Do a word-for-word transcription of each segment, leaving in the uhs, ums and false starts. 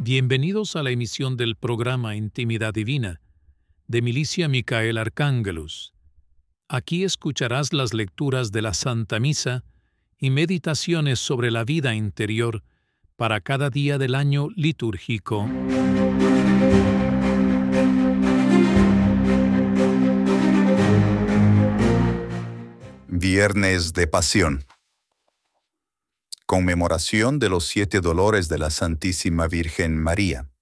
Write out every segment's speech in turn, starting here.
Bienvenidos a la emisión del programa Intimidad Divina, de Milicia Micael Arcángelus. Aquí escucharás las lecturas de la Santa Misa y meditaciones sobre la vida interior para cada día del año litúrgico. Viernes de Pasión. Conmemoración de los siete dolores de la Santísima Virgen María.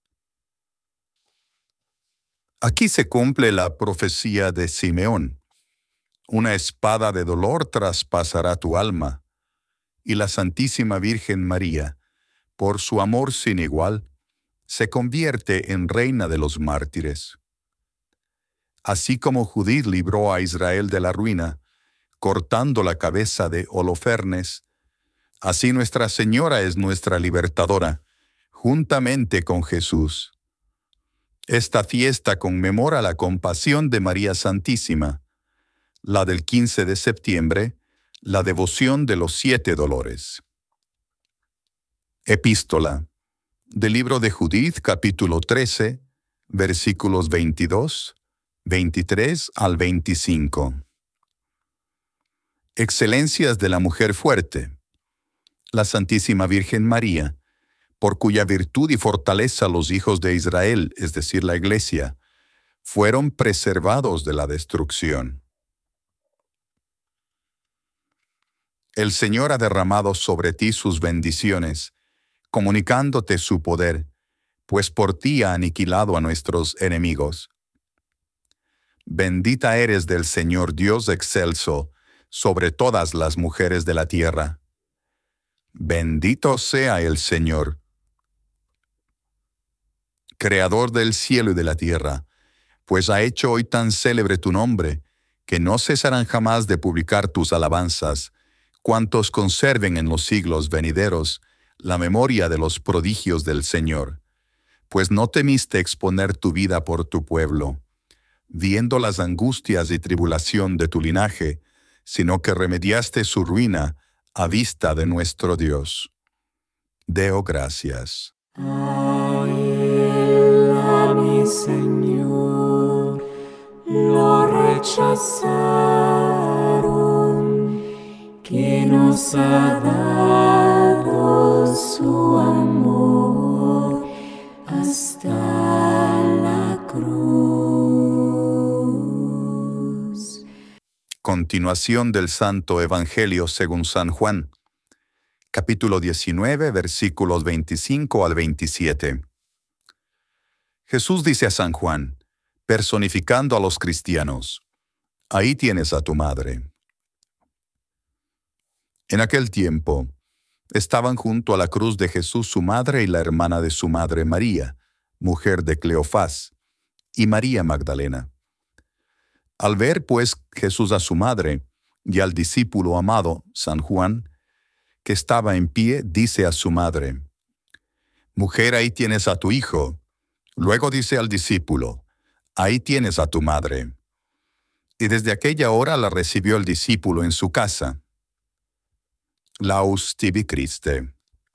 Aquí se cumple la profecía de Simeón. Una espada de dolor traspasará tu alma, y la Santísima Virgen María, por su amor sin igual, se convierte en reina de los mártires. Así como Judith libró a Israel de la ruina, cortando la cabeza de Holofernes, así Nuestra Señora es nuestra libertadora, juntamente con Jesús. Esta fiesta conmemora la compasión de María Santísima, la del quince de septiembre, la devoción de los siete dolores. Epístola del libro de Judith, capítulo trece, versículos veintidós, veintitrés al veinticinco. Excelencias de la mujer fuerte. La Santísima Virgen María, por cuya virtud y fortaleza los hijos de Israel, es decir, la Iglesia, fueron preservados de la destrucción. El Señor ha derramado sobre ti sus bendiciones, comunicándote su poder, pues por ti ha aniquilado a nuestros enemigos. Bendita eres del Señor Dios excelso, sobre todas las mujeres de la tierra. Bendito sea el Señor, Creador del cielo y de la tierra, pues ha hecho hoy tan célebre tu nombre, que no cesarán jamás de publicar tus alabanzas, cuantos conserven en los siglos venideros la memoria de los prodigios del Señor. Pues no temiste exponer tu vida por tu pueblo, viendo las angustias y tribulación de tu linaje, sino que remediaste su ruina a vista de nuestro Dios. Deo gracias. A él, a mi Señor, lo rechazaron, que nos ha dado su amor hasta la cruz. Continuación del Santo Evangelio según San Juan, capítulo diecinueve, versículos veinticinco al veintisiete. Jesús dice a San Juan, personificando a los cristianos, ahí tienes a tu madre. En aquel tiempo, estaban junto a la cruz de Jesús su madre y la hermana de su madre María, mujer de Cleofás, y María Magdalena. Al ver, pues, Jesús a su madre y al discípulo amado, San Juan, que estaba en pie, dice a su madre, «Mujer, ahí tienes a tu hijo». Luego dice al discípulo, «Ahí tienes a tu madre». Y desde aquella hora la recibió el discípulo en su casa. Laus tibi Christe.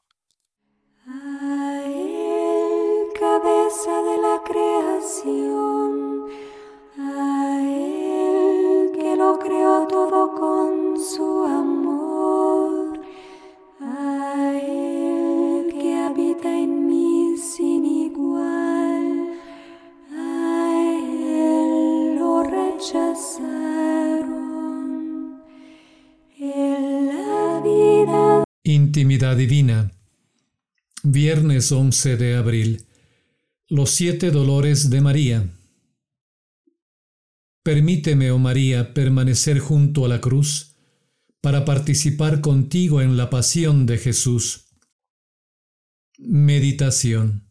A él, cabeza de la creación, a él que lo creó todo con su amor, a él que habita en mí sin igual, a él lo rechazaron. En la vida. Intimidad Divina. Viernes once de abril. Los siete dolores de María. Permíteme, oh María, permanecer junto a la cruz para participar contigo en la pasión de Jesús. Meditación.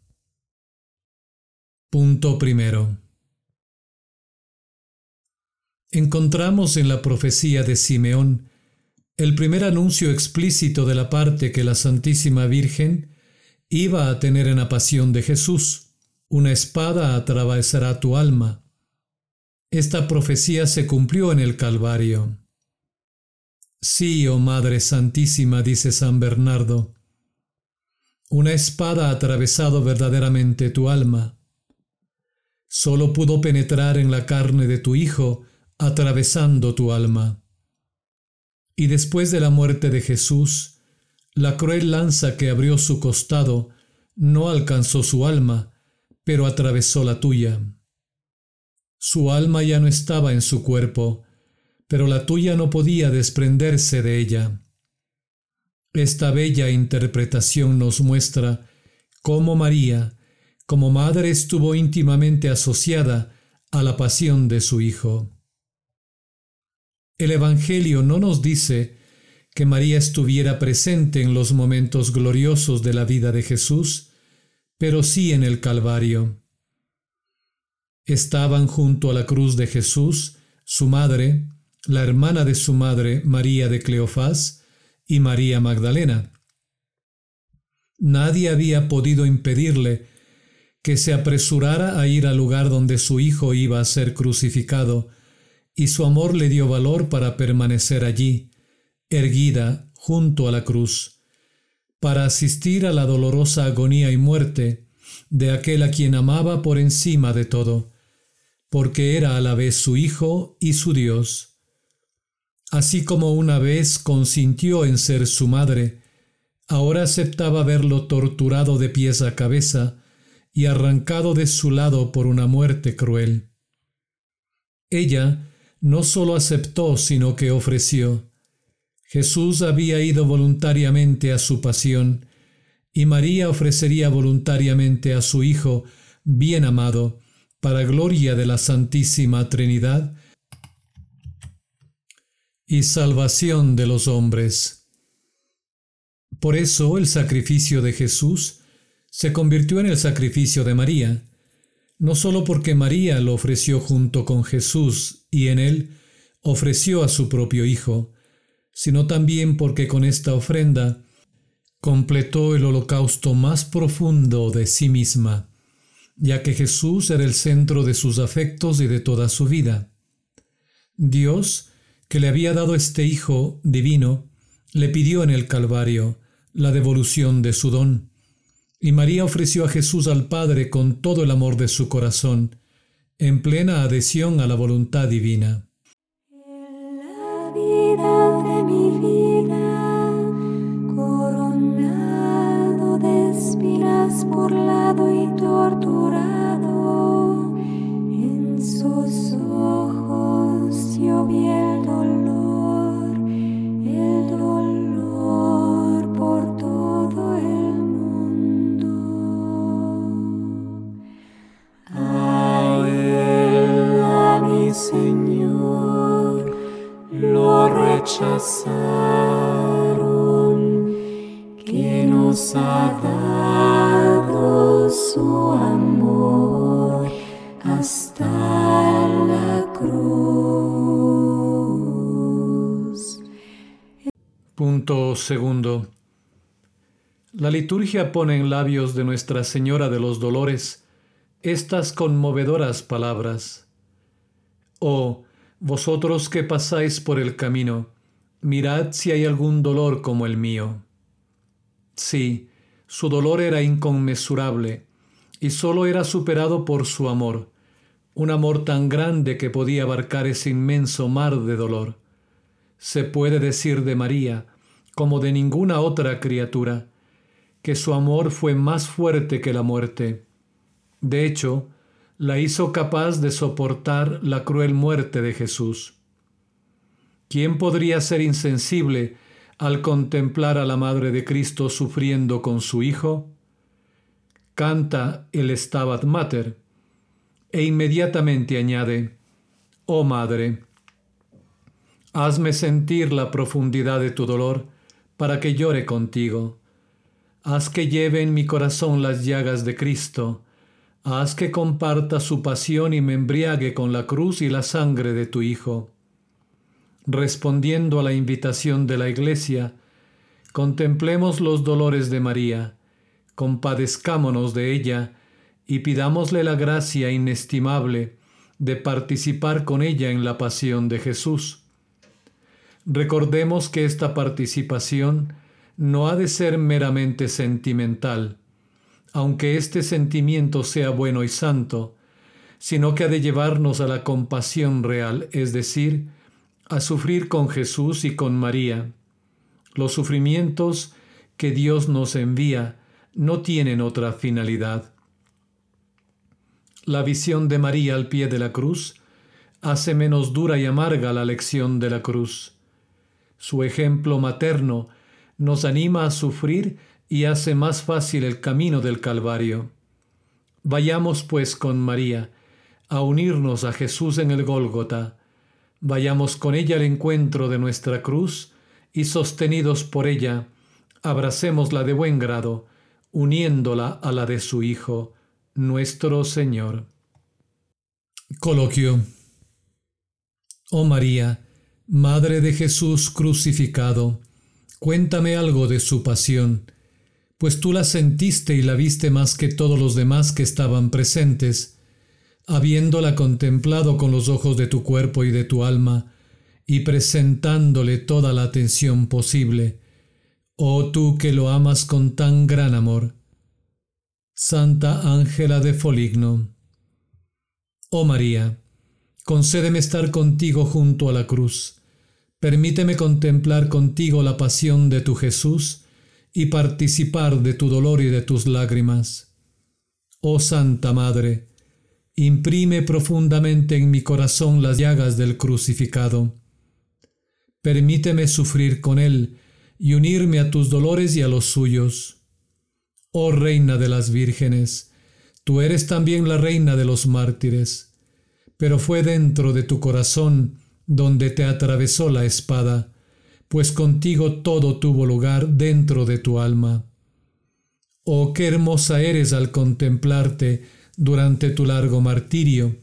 Punto primero. Encontramos en la profecía de Simeón el primer anuncio explícito de la parte que la Santísima Virgen iba a tener en la pasión de Jesús. Una espada atravesará tu alma. Esta profecía se cumplió en el Calvario. Sí, oh Madre Santísima, dice San Bernardo, Una espada ha atravesado verdaderamente tu alma. Solo pudo penetrar en la carne de tu Hijo, atravesando tu alma. Y después de la muerte de Jesús, la cruel lanza que abrió su costado no alcanzó su alma, pero atravesó la tuya. Su alma ya no estaba en su cuerpo, pero la tuya no podía desprenderse de ella. Esta bella interpretación nos muestra cómo María, como madre, estuvo íntimamente asociada a la pasión de su Hijo. El Evangelio no nos dice que María estuviera presente en los momentos gloriosos de la vida de Jesús, pero sí en el Calvario. Estaban junto a la cruz de Jesús su madre, la hermana de su madre, María de Cleofás, y María Magdalena. Nadie había podido impedirle que se apresurara a ir al lugar donde su Hijo iba a ser crucificado, y su amor le dio valor para permanecer allí, erguida junto a la cruz, para asistir a la dolorosa agonía y muerte de aquel a quien amaba por encima de todo, porque era a la vez su Hijo y su Dios. Así como una vez consintió en ser su madre, ahora aceptaba verlo torturado de pies a cabeza y arrancado de su lado por una muerte cruel. Ella no solo aceptó, sino que ofreció. Jesús había ido voluntariamente a su pasión, y María ofrecería voluntariamente a su Hijo bien amado, para gloria de la Santísima Trinidad y salvación de los hombres. Por eso el sacrificio de Jesús se convirtió en el sacrificio de María, no solo porque María lo ofreció junto con Jesús y en él ofreció a su propio Hijo, sino también porque con esta ofrenda completó el holocausto más profundo de sí misma, ya que Jesús era el centro de sus afectos y de toda su vida. Dios, que le había dado este Hijo divino, le pidió en el Calvario la devolución de su don, y María ofreció a Jesús al Padre con todo el amor de su corazón, en plena adhesión a la voluntad divina. En la vida de mi vida, coronado de espinas, burlado y torturado, en sus ojos yo vi el dolor, el dolor por todo el mundo. A él, a mi Señor, lo rechazaron, que nos ha dado su amor hasta la cruz. Punto segundo. La liturgia pone en labios de Nuestra Señora de los Dolores estas conmovedoras palabras. Oh, vosotros que pasáis por el camino, mirad si hay algún dolor como el mío. Sí, su dolor era inconmensurable y solo era superado por su amor, un amor tan grande que podía abarcar ese inmenso mar de dolor. Se puede decir de María, como de ninguna otra criatura, que su amor fue más fuerte que la muerte. De hecho, la hizo capaz de soportar la cruel muerte de Jesús. ¿Quién podría ser insensible al contemplar a la Madre de Cristo sufriendo con su Hijo? Canta el Stabat Mater e inmediatamente añade: Oh Madre, hazme sentir la profundidad de tu dolor para que llore contigo. Haz que lleve en mi corazón las llagas de Cristo. Haz que comparta su pasión y me embriague con la cruz y la sangre de tu Hijo. Respondiendo a la invitación de la Iglesia, contemplemos los dolores de María, compadezcámonos de ella y pidámosle la gracia inestimable de participar con ella en la pasión de Jesús. Recordemos que esta participación no ha de ser meramente sentimental, aunque este sentimiento sea bueno y santo, sino que ha de llevarnos a la compasión real, es decir, a sufrir con Jesús y con María. Los sufrimientos que Dios nos envía no tienen otra finalidad. La visión de María al pie de la cruz hace menos dura y amarga la lección de la cruz. Su ejemplo materno nos anima a sufrir y hace más fácil el camino del Calvario. Vayamos pues con María a unirnos a Jesús en el Gólgota. Vayamos con ella al encuentro de nuestra cruz y sostenidos por ella, abracémosla de buen grado, uniéndola a la de su Hijo, nuestro Señor. Coloquio. Oh María, Madre de Jesús crucificado, cuéntame algo de su pasión, pues tú la sentiste y la viste más que todos los demás que estaban presentes, habiéndola contemplado con los ojos de tu cuerpo y de tu alma, y presentándole toda la atención posible. Oh tú que lo amas con tan gran amor. Santa Ángela de Foligno. Oh María, concédeme estar contigo junto a la cruz. Permíteme contemplar contigo la pasión de tu Jesús y participar de tu dolor y de tus lágrimas. Oh Santa Madre, imprime profundamente en mi corazón las llagas del crucificado. Permíteme sufrir con él y unirme a tus dolores y a los suyos. Oh Reina de las Vírgenes, tú eres también la Reina de los mártires, pero fue dentro de tu corazón donde te atravesó la espada, pues contigo todo tuvo lugar dentro de tu alma. Oh, qué hermosa eres al contemplarte durante tu largo martirio,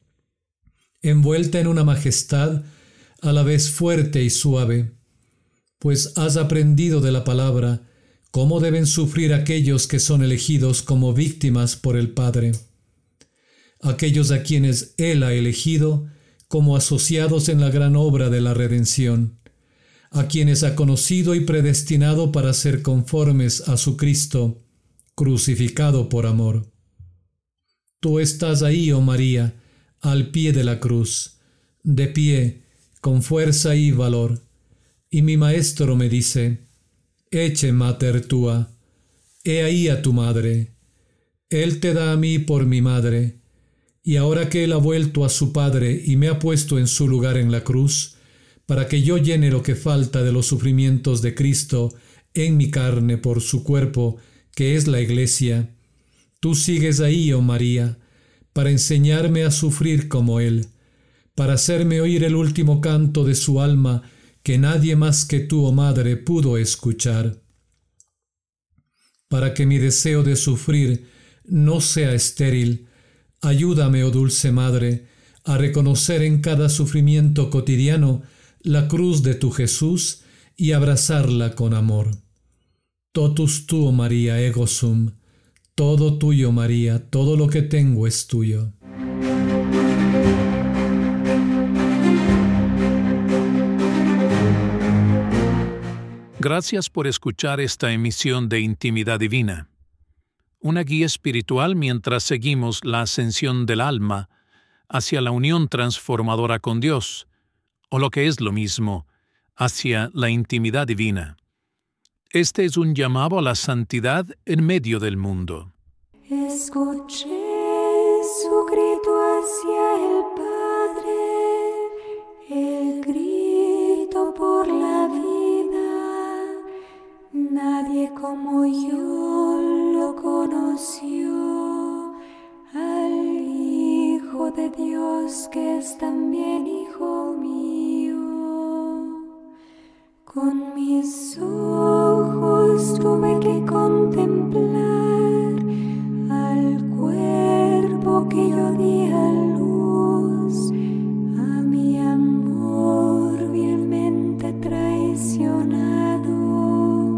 envuelta en una majestad a la vez fuerte y suave, pues has aprendido de la palabra cómo deben sufrir aquellos que son elegidos como víctimas por el Padre, aquellos a quienes Él ha elegido como asociados en la gran obra de la redención, a quienes ha conocido y predestinado para ser conformes a su Cristo, crucificado por amor. Tú estás ahí, oh María, al pie de la cruz, de pie, con fuerza y valor, y mi Maestro me dice: Ecce mater tua, he ahí a tu madre. Él te da a mí por mi madre, y ahora que Él ha vuelto a su Padre y me ha puesto en su lugar en la cruz, para que yo llene lo que falta de los sufrimientos de Cristo en mi carne por su cuerpo, que es la Iglesia, tú sigues ahí, oh María, para enseñarme a sufrir como Él, para hacerme oír el último canto de su alma que nadie más que tú, oh Madre, pudo escuchar. Para que mi deseo de sufrir no sea estéril, ayúdame, oh dulce Madre, a reconocer en cada sufrimiento cotidiano la cruz de tu Jesús y abrazarla con amor. Totus tuo, María, ego sum. Todo tuyo, María, todo lo que tengo es tuyo. Gracias por escuchar esta emisión de Intimidad Divina, una guía espiritual mientras seguimos la ascensión del alma hacia la unión transformadora con Dios, o lo que es lo mismo, hacia la intimidad divina. Este es un llamado a la santidad en medio del mundo. Escuché su grito hacia el Padre, el grito por la vida. Nadie como yo lo conoció, al Hijo de Dios que es también Hijo mío. Con mis ojos tuve que contemplar al cuerpo que yo di a luz, a mi amor vilmente traicionado,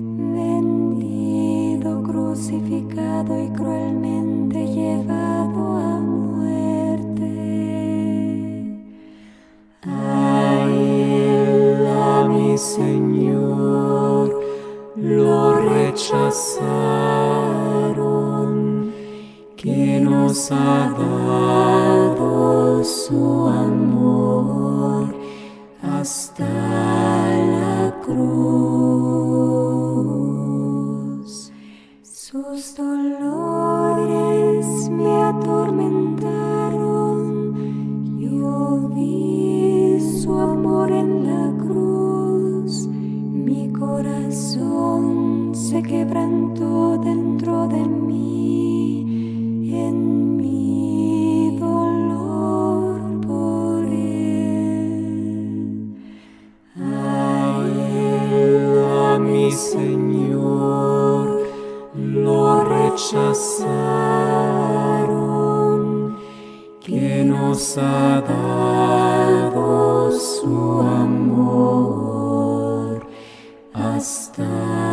vendido, crucificado y cruelmente llevado a muerte. A Él, a mi Señor, rechazaron, que nos ha dado su amor hasta la cruz. Sus dolores me atormentaron, yo vi su amor en la cruz, mi corazón se quebrantó dentro de mí, en mi dolor por él. A él, a mi Señor, lo rechazaron, que nos ha dado su amor hasta